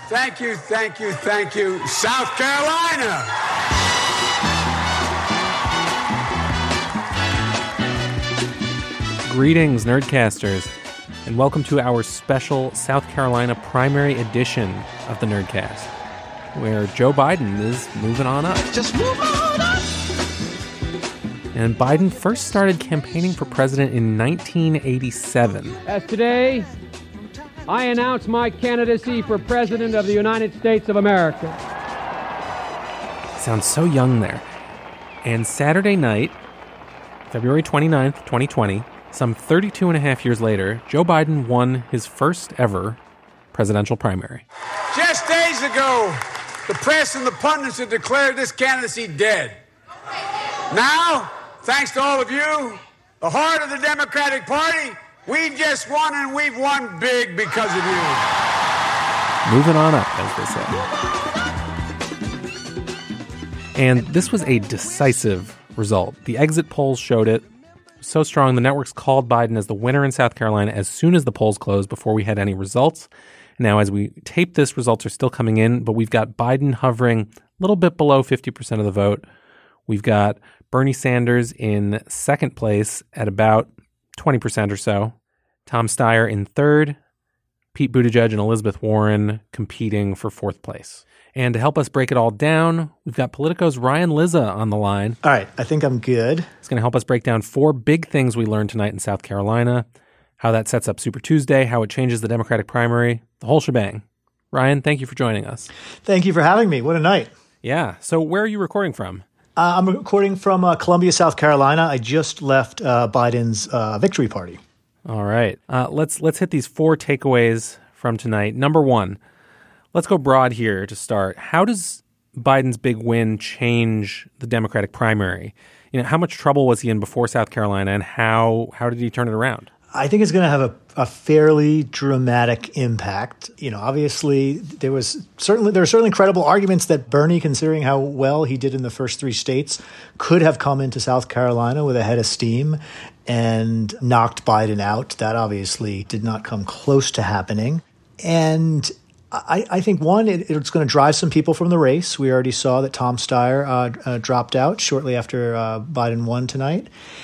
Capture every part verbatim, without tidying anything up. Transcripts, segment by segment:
Thank you, thank you, thank you, South Carolina. Greetings, Nerdcasters, and welcome to our special South Carolina primary edition of the Nerdcast, where Joe Biden is moving on up. Just move on up. And Biden first started campaigning for president in nineteen eighty-seven. As today, I announce my candidacy for President of the United States of America. Sounds so young there. And Saturday night, February twenty-ninth, twenty twenty, some thirty-two and a half years later, Joe Biden won his first ever presidential primary. Just days ago, the press and the pundits had declared this candidacy dead. Now, thanks to all of you, the heart of the Democratic Party, we just won, and we've won big because of you. Moving on up, as they say. And this was a decisive result. The exit polls showed it. So strong, the networks called Biden as the winner in South Carolina as soon as the polls closed, before we had any results. Now, as we tape this, results are still coming in, but we've got Biden hovering a little bit below fifty percent of the vote. We've got Bernie Sanders in second place at about twenty percent or so. Tom Steyer in third, Pete Buttigieg and Elizabeth Warren competing for fourth place. And to help us break it all down, we've got Politico's Ryan Lizza on the line. All right, I think I'm good. He's going to help us break down four big things we learned tonight in South Carolina, how that sets up Super Tuesday, how it changes the Democratic primary, the whole shebang. Ryan, thank you for joining us. Thank you for having me. What a night. Yeah. So where are you recording from? Uh, I'm recording from uh, Columbia, South Carolina. I just left uh, Biden's uh, victory party. All right. Uh, let's let's hit these four takeaways from tonight. Number one, let's go broad here to start. How does Biden's big win change the Democratic primary? You know, how much trouble was he in before South Carolina, and how how did he turn it around? I think it's going to have a, a fairly dramatic impact. You know, obviously there was certainly there are certainly credible arguments that Bernie, considering how well he did in the first three states, could have come into South Carolina with a head of steam and knocked Biden out. That obviously did not come close to happening. And I, I think, one, it, it's going to drive some people from the race. We already saw that Tom Steyer uh, uh, dropped out shortly after uh, Biden won tonight.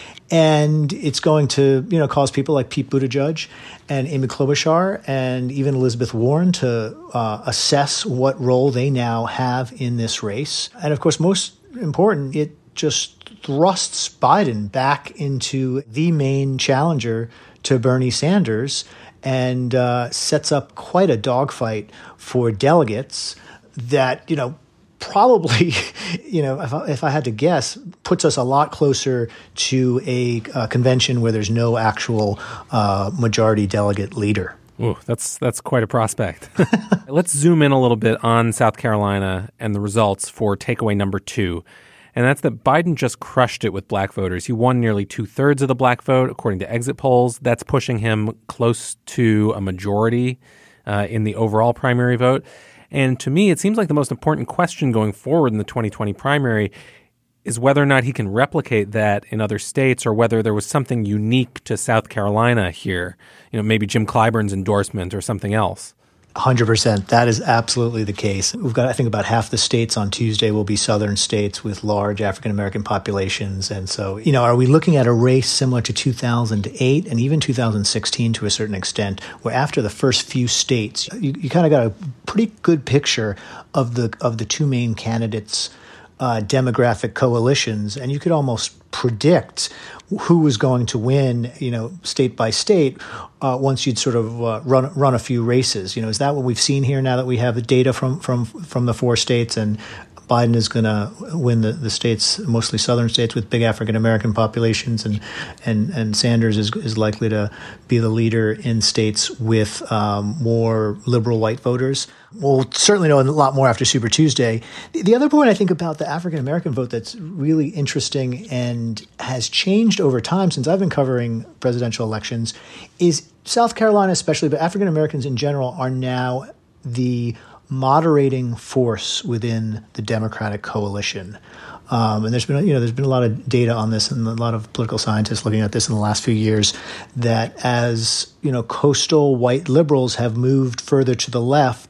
And it's going to, you know, cause people like Pete Buttigieg and Amy Klobuchar and even Elizabeth Warren to uh, assess what role they now have in this race. And of course, most important, it just thrusts Biden back into the main challenger to Bernie Sanders and uh, sets up quite a dogfight for delegates that, you know, probably, you know, if I, if I had to guess, puts us a lot closer to a, a convention where there's no actual uh, majority delegate leader. Ooh, that's that's quite a prospect. Let's zoom in a little bit on South Carolina and the results for takeaway number two. And that's that Biden just crushed it with black voters. He won nearly two-thirds of the black vote, according to exit polls. That's pushing him close to a majority uh, in the overall primary vote. And to me, it seems like the most important question going forward in the twenty twenty primary is whether or not he can replicate that in other states, or whether there was something unique to South Carolina here. You know, maybe Jim Clyburn's endorsement or something else. one hundred percent. That is absolutely the case. We've got, I think, about half the states on Tuesday will be southern states with large African-American populations. And so, you know, are we looking at a race similar to two thousand eight and even two thousand sixteen to a certain extent, where after the first few states, you, you kind of got a pretty good picture of the of the two main candidates' uh, demographic coalitions, and you could almost predict who was going to win, you know, state by state, uh, once you'd sort of uh, run run a few races. You know, is that what we've seen here now that we have the data from from from the four states, and Biden is going to win the, the states, mostly southern states with big African-American populations, and and and Sanders is is likely to be the leader in states with um, more liberal white voters. We'll certainly know a lot more after Super Tuesday. The, the other point I think about the African-American vote that's really interesting and has changed over time since I've been covering presidential elections is South Carolina especially, but African-Americans in general are now the moderating force within the Democratic coalition. Um, and there's been, you know, there's been a lot of data on this, and a lot of political scientists looking at this in the last few years, that as, you know, coastal white liberals have moved further to the left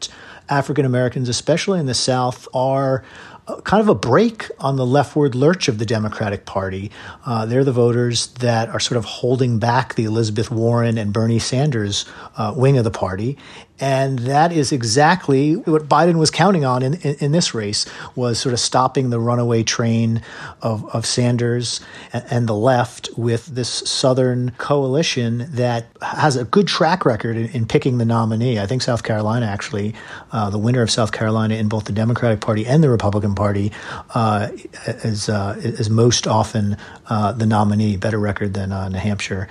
African Americans, especially in the South, are kind of a break on the leftward lurch of the Democratic Party. Uh, they're the voters that are sort of holding back the Elizabeth Warren and Bernie Sanders uh, wing of the party. And that is exactly what Biden was counting on in, in, in this race, was sort of stopping the runaway train of, of Sanders and, and the left with this Southern coalition that has a good track record in, in picking the nominee. I think South Carolina, actually, uh, the winner of South Carolina in both the Democratic Party and the Republican Party, uh, is, uh, is most often uh, the nominee, better record than uh, New Hampshire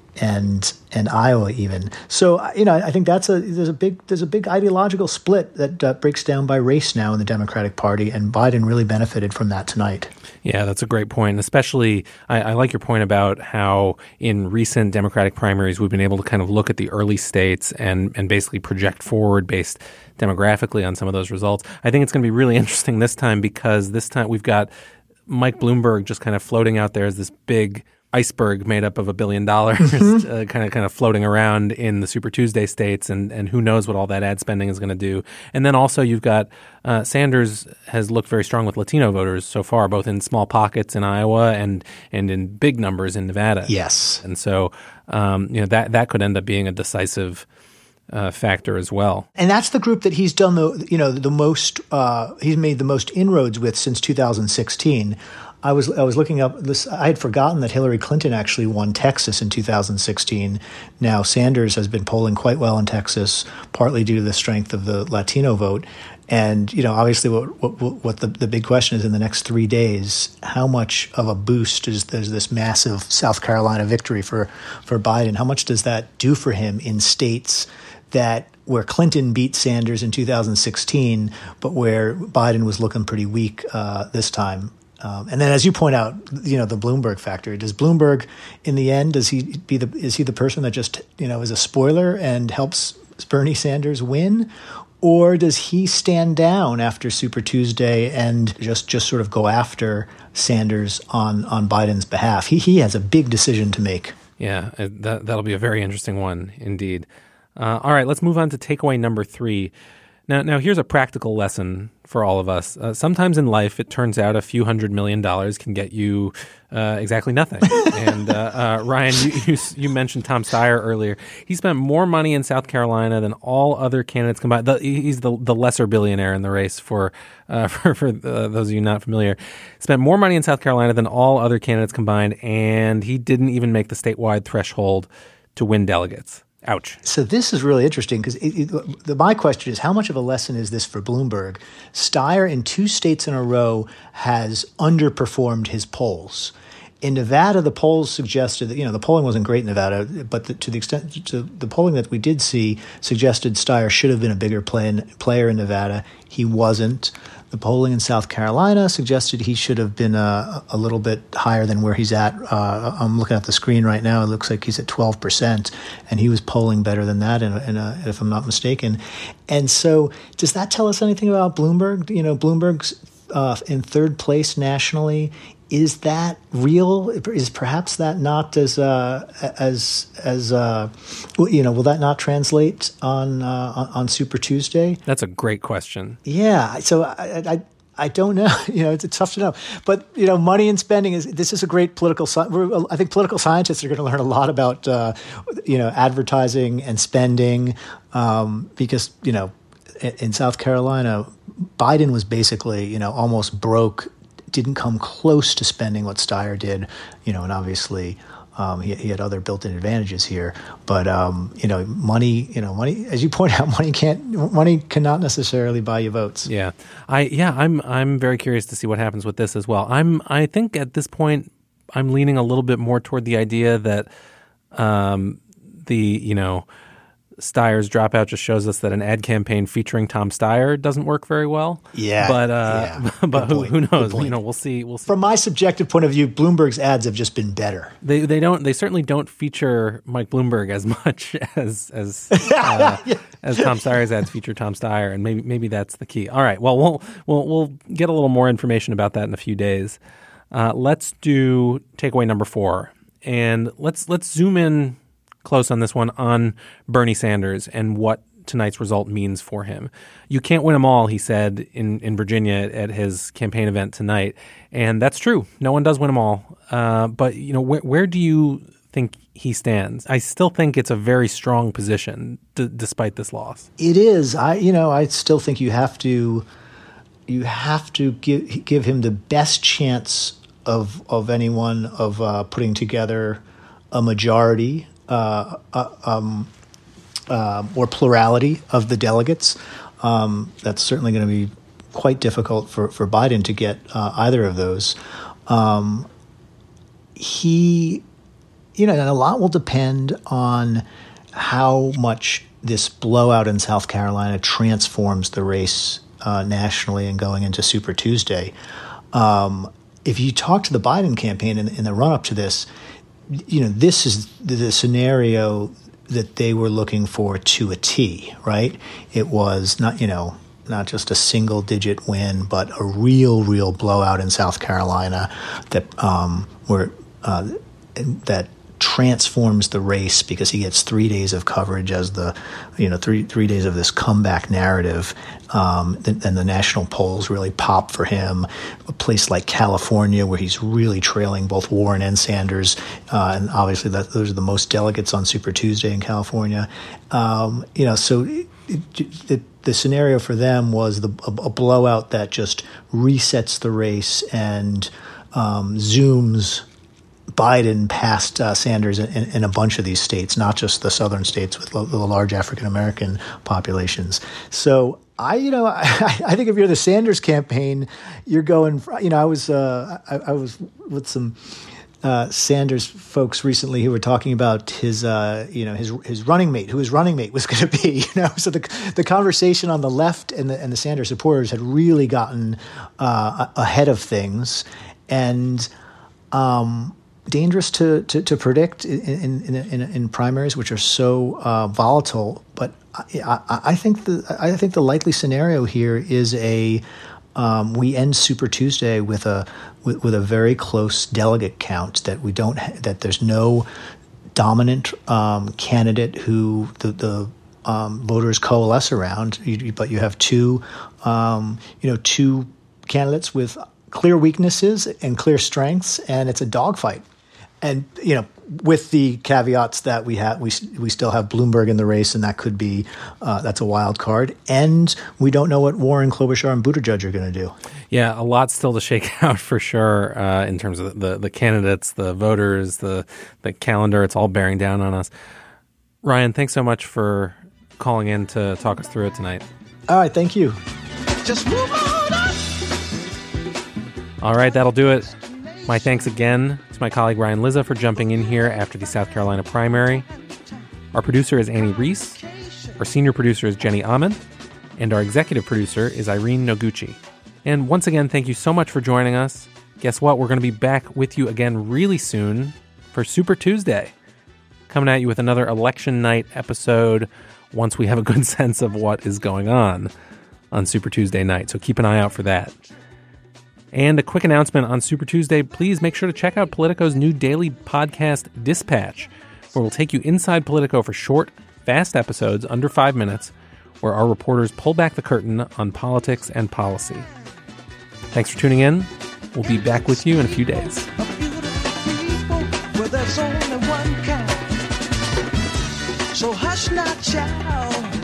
and and Iowa even. So, you know, I think that's a there's a big there's a big ideological split that uh, breaks down by race now in the Democratic Party, and Biden really benefited from that tonight. Yeah, that's a great point. Especially, I, I like your point about how in recent Democratic primaries we've been able to kind of look at the early states and and basically project forward based demographically on some of those results. I think it's going to be really interesting this time, because this time we've got Mike Bloomberg just kind of floating out there as this big iceberg made up of a billion dollars, mm-hmm. uh, kind of kind of floating around in the Super Tuesday states, and, and who knows what all that ad spending is going to do. And then also you've got uh, Sanders has looked very strong with Latino voters so far, both in small pockets in Iowa and and in big numbers in Nevada. Yes, and so um, you know that that could end up being a decisive Uh, factor as well. And that's the group that he's done the you know the most uh, he's made the most inroads with since two thousand sixteen. I was I was looking up this. I had forgotten that Hillary Clinton actually won Texas in two thousand sixteen. Now Sanders has been polling quite well in Texas, partly due to the strength of the Latino vote. And you know, obviously, what what, what the, the big question is in the next three days: how much of a boost is there's this massive South Carolina victory for for Biden? How much does that do for him in states that where Clinton beat Sanders in two thousand sixteen, but where Biden was looking pretty weak uh, this time? Um, and then, as you point out, you know, the Bloomberg factor. Does Bloomberg, in the end, does he be the is he the person that just, you know, is a spoiler and helps Bernie Sanders win? Or does he stand down after Super Tuesday and just, just sort of go after Sanders on, on Biden's behalf? He he has a big decision to make. Yeah, that, that'll be a very interesting one indeed. Uh, all right, let's move on to takeaway number three. Now, now here's a practical lesson for all of us. Uh, sometimes in life, it turns out a few hundred million dollars can get you uh, exactly nothing. and uh, uh, Ryan, you, you you mentioned Tom Steyer earlier. He spent more money in South Carolina than all other candidates combined. The, he's the the lesser billionaire in the race. For uh, for, for uh, those of you not familiar, spent more money in South Carolina than all other candidates combined, and he didn't even make the statewide threshold to win delegates. Ouch. So this is really interesting because my question is, how much of a lesson is this for Bloomberg? Steyer in two states in a row has underperformed his polls. In Nevada, the polls suggested that, you know, the polling wasn't great in Nevada, but the, to the extent to the polling that we did see suggested Steyer should have been a bigger play in, player in Nevada. He wasn't. The polling in South Carolina suggested he should have been a, a little bit higher than where he's at. Uh, I'm looking at the screen right now. It looks like he's at twelve percent, and he was polling better than that, in a, in a, if I'm not mistaken. And so does that tell us anything about Bloomberg? You know, Bloomberg's uh, in third place nationally. Is that real? Is perhaps that not as uh, as as uh, you know? Will that not translate on uh, on Super Tuesday? That's a great question. Yeah. So I I, I don't know. You know, it's, it's tough to know. But you know, money and spending is this is a great political. I think political scientists are going to learn a lot about uh, you know advertising and spending um, because you know in South Carolina, Biden was basically you know almost broke. Didn't come close to spending what Steyer did, you know, and obviously um, he, he had other built-in advantages here. But um, you know, money, you know, money, as you point out, money can't, money cannot necessarily buy you votes. Yeah, I yeah, I'm I'm very curious to see what happens with this as well. I'm I think at this point I'm leaning a little bit more toward the idea that um, the you know. Steyer's dropout just shows us that an ad campaign featuring Tom Steyer doesn't work very well. Yeah, but uh, yeah. but who, who knows? You know, we'll see. We'll see. From my subjective point of view, Bloomberg's ads have just been better. They they don't they certainly don't feature Mike Bloomberg as much as as uh, yeah. as Tom Steyer's ads feature Tom Steyer, and maybe maybe that's the key. All right, well we'll we'll we'll get a little more information about that in a few days. Uh, let's do takeaway number four, and let's let's zoom in close on this one on Bernie Sanders and what tonight's result means for him. You can't win them all, he said in, in Virginia at his campaign event tonight. And that's true. No one does win them all. Uh, but, you know, where, where do you think he stands? I still think it's a very strong position d- despite this loss. It is. I, you know, I still think you have to, you have to give give him the best chance of of anyone of uh, putting together a majority uh, uh, um, uh, or plurality of the delegates. Um, that's certainly going to be quite difficult for, for Biden to get uh, either of those. Um, he, you know, and a lot will depend on how much this blowout in South Carolina transforms the race uh, nationally and going into Super Tuesday. Um, if you talk to the Biden campaign in, in the run-up to this, you know, this is the, the scenario that they were looking for to a T, right? It was not, you know, not just a single-digit win, but a real, real blowout in South Carolina that um, where uh, that transforms the race because he gets three days of coverage as the, you know, three three days of this comeback narrative, um, and, and the national polls really pop for him. A place like California, where he's really trailing both Warren and Sanders, uh, and obviously that, those are the most delegates on Super Tuesday in California. Um, you know, so it, it, it, the scenario for them was the, a, a blowout that just resets the race and um, zooms Biden past uh, Sanders in, in a bunch of these states, not just the southern states with lo- the large African-American populations. So I, you know, I, I think if you're the Sanders campaign, you're going, you know, I was, uh, I, I was with some uh, Sanders folks recently who were talking about his, uh, you know, his his running mate, who his running mate was going to be, you know. So the the conversation on the left and the and the Sanders supporters had really gotten uh, ahead of things, and um, dangerous to, to, to predict in in, in in primaries, which are so uh, volatile. But I, I, I think the I think the likely scenario here is a um, we end Super Tuesday with a with, with a very close delegate count, that we don't ha- that there's no dominant um, candidate who the the um, voters coalesce around, you, but you have two um, you know two candidates with clear weaknesses and clear strengths, and it's a dogfight. And, you know, with the caveats that we have, we we still have Bloomberg in the race, and that could be uh, that's a wild card. And we don't know what Warren, Klobuchar, and Buttigieg are going to do. Yeah, a lot still to shake out for sure uh, in terms of the the candidates, the voters, the the calendar. It's all bearing down on us. Ryan, thanks so much for calling in to talk us through it tonight. All right, thank you. Just move on up. All right, that'll do it. My thanks again to my colleague Ryan Lizza for jumping in here after the South Carolina primary. Our producer is Annie Reese. Our senior producer is Jenny Ahmed. And our executive producer is Irene Noguchi. And once again, thank you so much for joining us. Guess what? We're going to be back with you again really soon for Super Tuesday. Coming at you with another election night episode once we have a good sense of what is going on on Super Tuesday night. So keep an eye out for that. And a quick announcement on Super Tuesday, please make sure to check out Politico's new daily podcast, Dispatch, where we'll take you inside Politico for short, fast episodes under five minutes, where our reporters pull back the curtain on politics and policy. Thanks for tuning in. We'll be back with you in a few days. So hush not, child.